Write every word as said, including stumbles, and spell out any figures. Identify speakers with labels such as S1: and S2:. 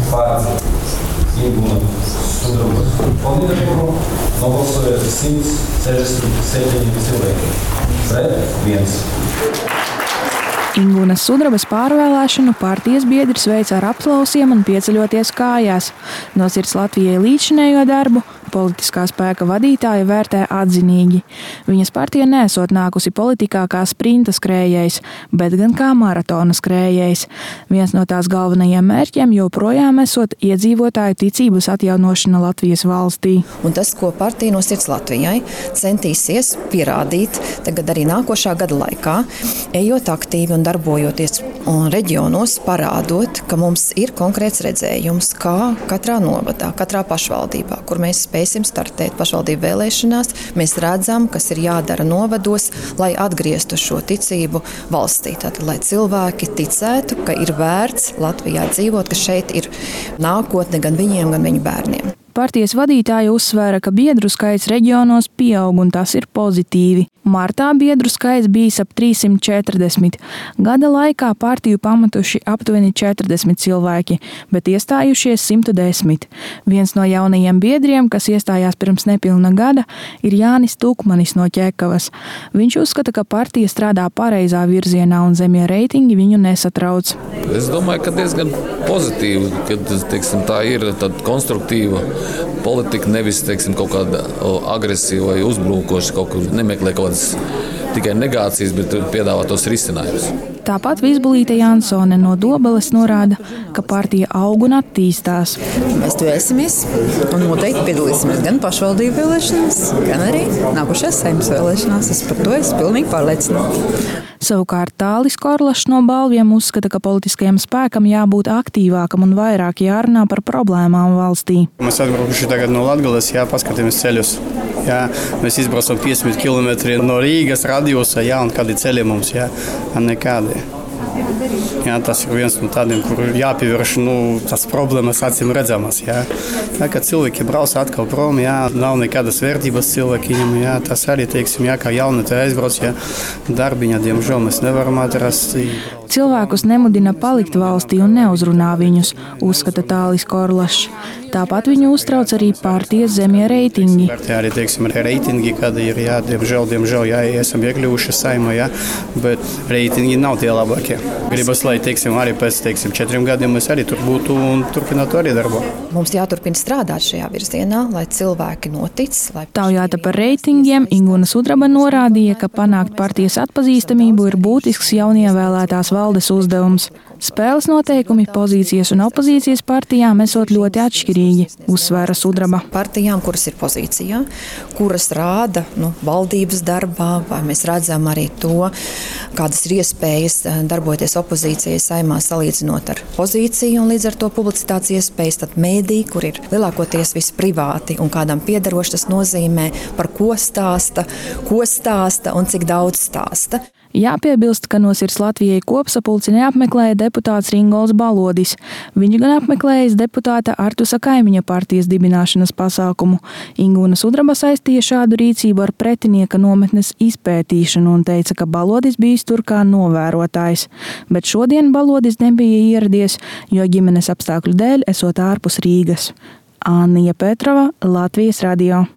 S1: par Ingūna Sudrabas kandidatūru nobalsoja simts sešdesmit septiņi cilvēki. Pret viens.
S2: Ingūnas Sudrabas pārvēlēšanu partijas biedri sveic ar aplausiem un pieceļoties kājās. No sirds Latvijai līdzinējo darbu politiskā spēka vadītāja vērtē atzinīgi. Viņas partija neesot nākusi politikā kā sprinta skrējējs, bet gan kā maratona skrējējs. Viens no tās galvenajiem mērķiem joprojām esot iedzīvotāju ticības atjaunošana Latvijas valstī.
S3: Un tas, ko partija no sirds Latvijai centīsies pierādīt tagad arī nākošā gada laikā, ejot aktīvi un darbojoties un reģionos, parādot, ka mums ir konkrēts redzējums, kā katrā novadā, katrā pašvaldībā, kur mēs spēsim startēt pašvaldību vēlēšanās, mēs redzam, kas ir jādara novados, lai atgrieztu šo ticību valstī. Tātad, lai cilvēki ticētu, ka ir vērts Latvijā dzīvot, ka šeit ir nākotne gan viņiem, gan viņu bērniem.
S2: Partijas vadītāja uzsvēra, ka biedru skaits reģionos pieaug un tas ir pozitīvi. Martā biedru skaits bijis ap trīssimt četrdesmit. Gada laikā partiju pamatuši aptuveni četrdesmit cilvēki, bet iestājušies simt desmit. Viens no jaunajiem biedriem, kas iestājās pirms nepilna gada, ir Jānis Tukmanis no Ķekavas. Viņš uzskata, ka partija strādā pareizā virzienā un zemie reitingi viņu nesatrauc.
S4: Es domāju, ka diezgan pozitīvi, kad teiksim, tā ir tāda konstruktīva politika, nevis teiksim, kaut kāda agresīva vai uzbrukoša, kaut kur nemeklē kaut kādas tikai negācijas, bet piedāvā tos risinājumus.
S2: Tāpat Vizbulīte Jansone no Dobeles norāda, ka partija aug un attīstās.
S3: Mēs tuvēsimies un noteikti piedalīsimies gan pašvaldību vēlēšanās, gan arī nākošajās Saeimas vēlēšanās. Es par to esmu pilnīgi pārliecināta.
S2: Savukārt Tālis Korlašs no Balviem uzskata, ka politiskajam spēkam jābūt aktīvākam un vairāk jārunā par problēmām valstī.
S5: Mēs atbraukuši tagad no Latgales, jā, paskatāmies ceļus. Jā, mēs izbraucam piecdesmit kilometri no Rīgas radiusa, jā, un kādi ceļi mums, jā, nekādi. Jā, tas ir viens no tādiem, kur jāpievērš nu, tās problēmas acīm redzamas. Jā. Tā kā cilvēki brauc atkal prom, jā, nav nekādas vērtības cilvēkiem, jā, tas arī, teiksim, jā, kā jauni te aizbrauc, jā, darbiņā, diemžēl mēs nevaram atrast.
S2: Cilvēkus nemudina palikt valstī un neuzrunā viņus, uzskata Tālis Korlašs. Tāpat viņu uztrauc arī partijas zemie reitingi.
S5: Jā, arī, teiksim, reitingi, kad ir, jā, diemžēl, diemžēl, jā, esam iekļuvuši Saeimā, jā, bet reitingi nav tie labākie. Gribas, lai, teiksim, arī pēc, teiksim, četriem gadiem mēs arī tur būtu un turpinātu arī darbu.
S3: Mums jāturpina strādāt šajā virzienā, lai cilvēki notic. Lai...
S2: Taujāta par reitingiem, Ingūna Sudraba norādīja, ka panākt partijas atpazīstamību ir būtisks jaunievēlētās valdes uzdevums. Spēles noteikumi pozīcijas un opozīcijas partijām esot ļoti atšķirīgi, uzsvēra Sudraba.
S3: Partijām, kuras ir pozīcijā, kuras rāda nu, valdības darbā, vai mēs redzam arī to, kādas ir iespējas darboties opozīcijai Saeimā salīdzinot ar pozīciju un līdz ar to publicitātes iespējas, tad mēdī, kur ir lielākoties viss privāti un kādam piederoši, tas nozīmē, par ko stāsta, ko stāsta un cik daudz stāsta.
S2: Jāpiebilst, ka no sirds Latvijai kopsapulci neapmeklēja deputāts Ringols Balodis. Viņš gan apmeklējis deputāta Artusa Kaimiņa partijas dibināšanas pasākumu. Ingūna Sudraba saistīja šādu rīcību ar pretinieka nometnes izpētīšanu un teica, ka Balodis bijis tur kā novērotājs. Bet šodien Balodis nebija ieradies, jo ģimenes apstākļu dēļ esot ārpus Rīgas. Annija Petrova, Latvijas radio.